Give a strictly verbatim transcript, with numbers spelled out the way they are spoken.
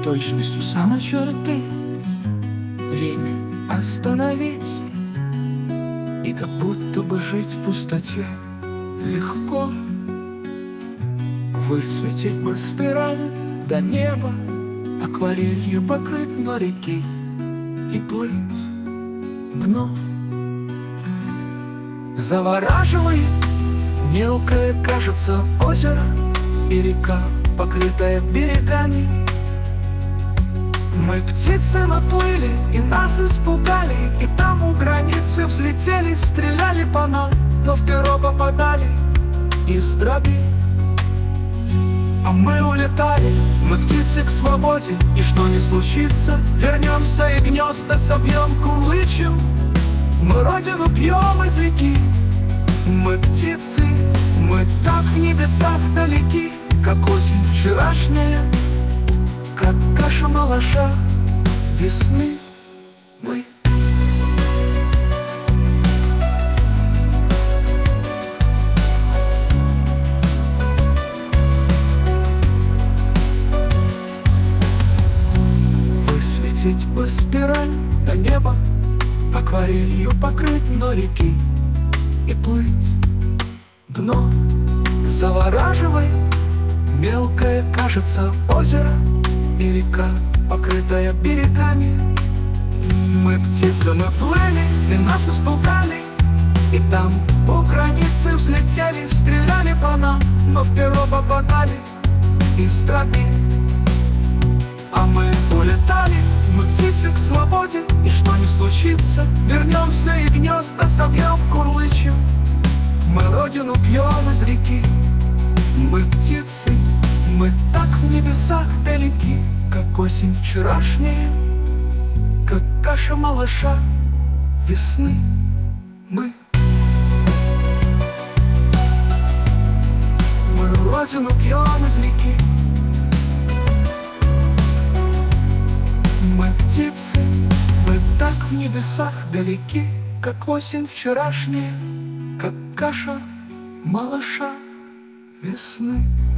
точностью самой черты. Время остановить, и как будто бы жить в пустоте легко. Высветить бы спираль до неба, акварелью покрыть дно реки и плыть дно. Завораживает мелкое, кажется, озеро и река, покрытая берегами. Мы птицы наплыли и нас испугали, и там у границы взлетели, стреляли по нам, но в перо попадали из дроби. А мы улетали, мы птицы к свободе, и что ни случится, вернемся и гнезда собьем, курлычем. Мы родину пьем из реки. Мы птицы, мы так в небесах далеки, как осень вчерашняя, как каша малыша весны. Мы высветить бы спираль до неба, акварелью покрыть дно реки и плыть дно. Завораживает мелкое, кажется, озеро и река, покрытая берегами. Мы птицы, мы плыли, и нас испугали, и там у границы взлетели, стреляли по нам, но в перо попадали из дроби. А мы улетали, мы птицы к свободе, и что ни случится, вернемся и гнезда собьем, курлычем. Мы родину пьем из реки. Мы птицы, мы так в небесах далеки, как осень вчерашняя, как каша малыша весны. Мы Мы родину пьем из реки. Мы птицы, мы так в небесах далеки, как осень вчерашняя, как каша малыша весны.